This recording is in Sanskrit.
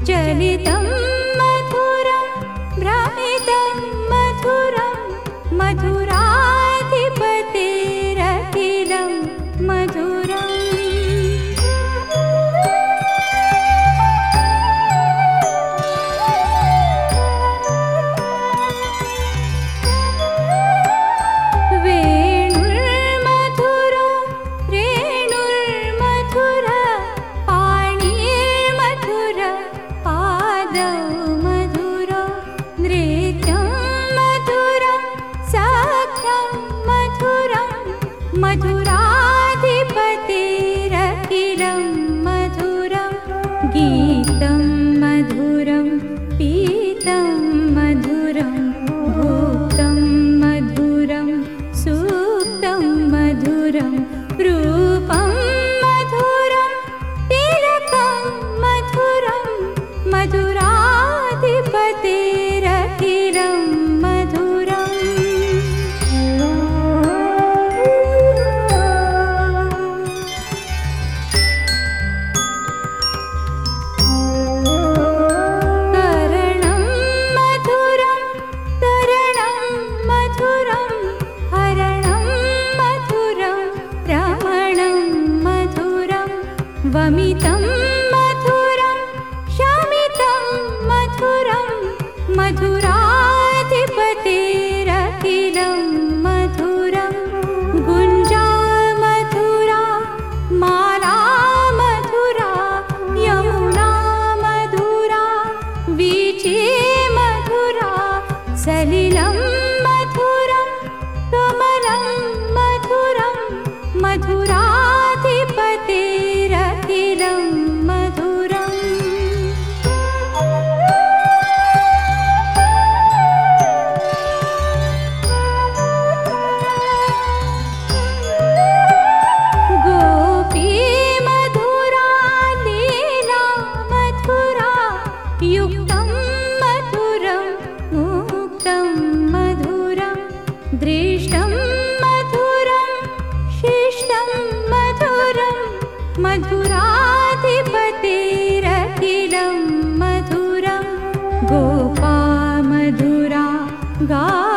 चलितं मधुरं भ्रमितं मधुरं मधुराधिपतेरखिलं मधुरम् मधुराधिपतेरखिलं मधुरं गीतं मधुरं पीतं मधुरं भुक्तं मधुरं सुप्तं मधुरं रूपं मधुरं तिलकं मधुरं मधुराधिपतेरखिलं मधुरम् वमितं मधुरं शमितं मधुरं मधुराधिपतेरखिलं मधुरं गुञ्जा मधुरा माला मधुरा यमुना मधुरा वीची मधुरा सलिलं मधुरं कमलं मधुरं मधुराधिपतेरखिलं मधुरम् गोपी मधुरा लीला मधुरा युक्तं मधुरं मुक्तं मधुरं दृष्टं मधुरं शिष्टं मधुरं मधुराधिपतेरखिलं मधुरं गोपा मधुरा गा